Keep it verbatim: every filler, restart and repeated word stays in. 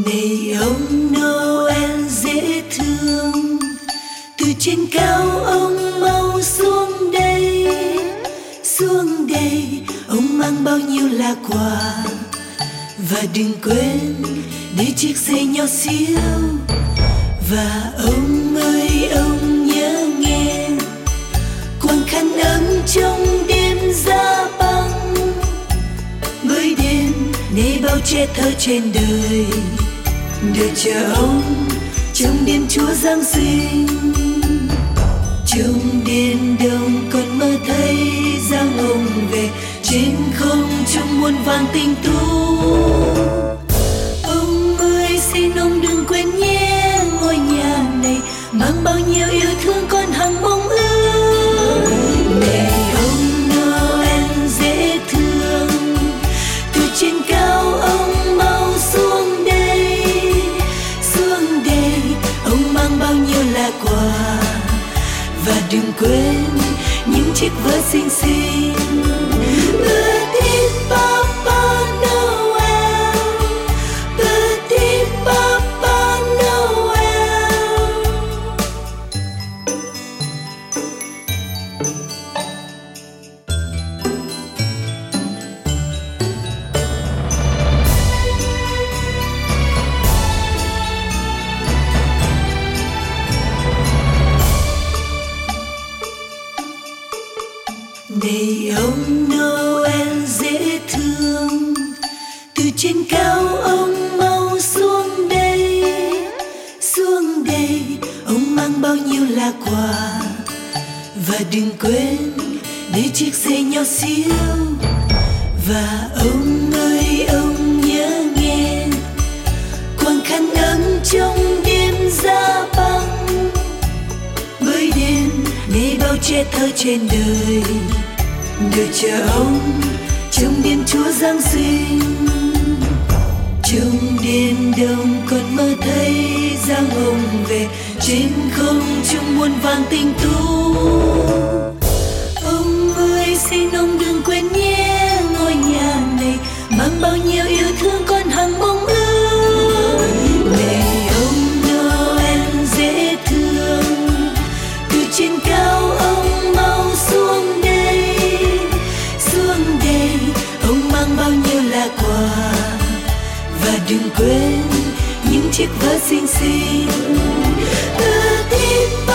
Này ông Noel dễ thương, từ trên cao ông mau xuống đây, xuống đây ông mang bao nhiêu là quà. Và đừng quên để chiếc xe nhỏ xíu. Và ông ơi ông nhớ nghe quàng khăn ấm trong đêm giá băng, mới đêm để bao che thơ trên đời, đợi chờ ông trong đêm Chúa Giáng sinh. Trong đêm đông còn mơ thấy dáng ông về trên không trong muôn vàn tinh tú. Ông ơi xin ông đừng quên nhé, ngôi nhà này mang bao nhiêu yêu thương con hằng mong ước. Này ông Noel dễ thương, từ trên cao ông mau xuống đây, xuống đây ông mang bao nhiêu là quà. Và đừng quên những chiếc vớ xinh xinh. Petit Papa Noel, Petit Papa Noel. Này ông Noel dễ thương, từ trên cao ông mau xuống đây, xuống đây ông mang bao nhiêu là quà. Và đừng quên để chiếc xe nhỏ xíu. Và ông ơi ông nhớ nghe quàng khăn ấm trong đêm giá băng, mới đêm để bao che thơ trên đời, đợi chờ ông trong đêm Chúa Giáng sinh. Trong đêm đông còn mơ thấy dáng ông về trên không trong muôn vàn tinh tú. Ông ơi xin ông đừng quên nhé, ngôi nhà này mang bao nhiêu yêu thương con hằng mong ước. Này ông Noel dễ thương, từ trên cao ông mau xuống đây, xuống đây ông mang bao nhiêu là quà. Và đừng quên những chiếc vớ xinh xinh. Petit